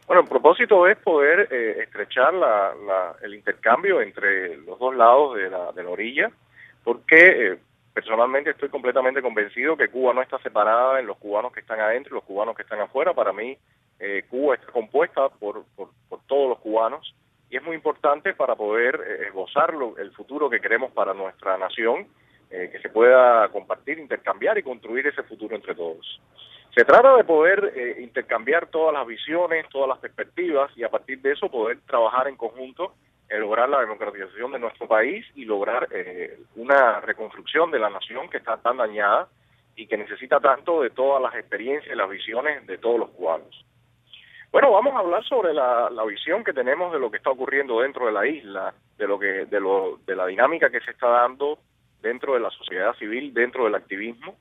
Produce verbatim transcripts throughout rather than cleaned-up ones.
Bueno, el propósito es poder eh, estrechar la, la- el intercambio entre los dos lados de la, de la orilla, porque eh, personalmente estoy completamente convencido que Cuba no está separada en los cubanos que están adentro y los cubanos que están afuera. Para mí, eh, Cuba está compuesta por, por, por todos los cubanos y es muy importante para poder eh, gozar lo- el futuro que queremos para nuestra nación, eh, que se pueda compartir, intercambiar y construir ese futuro entre todos. Se trata de poder eh, intercambiar todas las visiones, todas las perspectivas y a partir de eso poder trabajar en conjunto en lograr la democratización de nuestro país y lograr eh, una reconstrucción de la nación que está tan dañada y que necesita tanto de todas las experiencias y las visiones de todos los cubanos. Bueno, vamos a hablar sobre la, la visión que tenemos de lo que está ocurriendo dentro de la isla, de lo que, de lo, de la dinámica que se está dando dentro de la sociedad civil, dentro del activismo.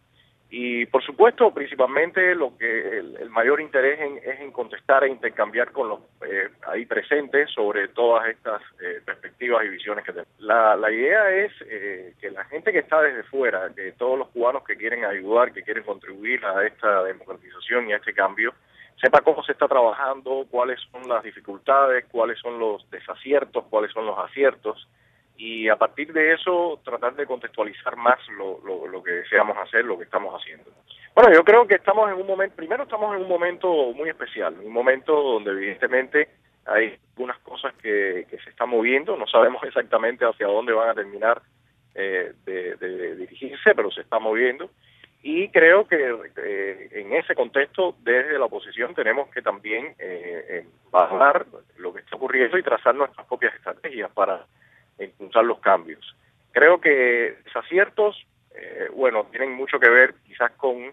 Y por supuesto, principalmente lo que el, el mayor interés en, es en contestar e intercambiar con los eh, ahí presentes sobre todas estas eh, perspectivas y visiones que tenemos. La, la idea es eh, que la gente que está desde fuera, que todos los cubanos que quieren ayudar, que quieren contribuir a esta democratización y a este cambio, sepa cómo se está trabajando, cuáles son las dificultades, cuáles son los desaciertos, cuáles son los aciertos, y a partir de eso tratar de contextualizar más lo, lo, lo que deseamos hacer, lo que estamos haciendo. Bueno, yo creo que estamos en un momento, primero estamos en un momento muy especial, un momento donde evidentemente hay algunas cosas que, que se están moviendo, no sabemos exactamente hacia dónde van a terminar eh, de, de dirigirse, pero se está moviendo. Y creo que eh, en ese contexto, desde la oposición, tenemos que también eh, bajar lo que está ocurriendo y trazar nuestras propias estrategias para impulsar los cambios. Creo que desaciertos, eh, bueno, tienen mucho que ver quizás con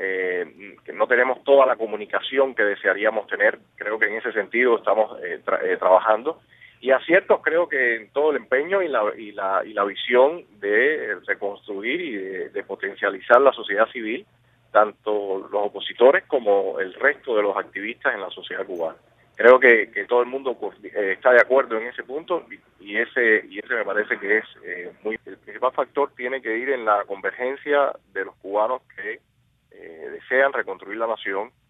eh, que no tenemos toda la comunicación que desearíamos tener. Creo que en ese sentido estamos eh, tra eh, trabajando. Y aciertos creo que en todo el empeño y la, y la, y la visión de reconstruir y de, de potencializar la sociedad civil, tanto los opositores como el resto de los activistas en la sociedad cubana. Creo que, que todo el mundo eh, está de acuerdo en ese punto y, y ese y ese me parece que es eh, muy el principal factor tiene que ir en la convergencia de los cubanos que eh, desean reconstruir la nación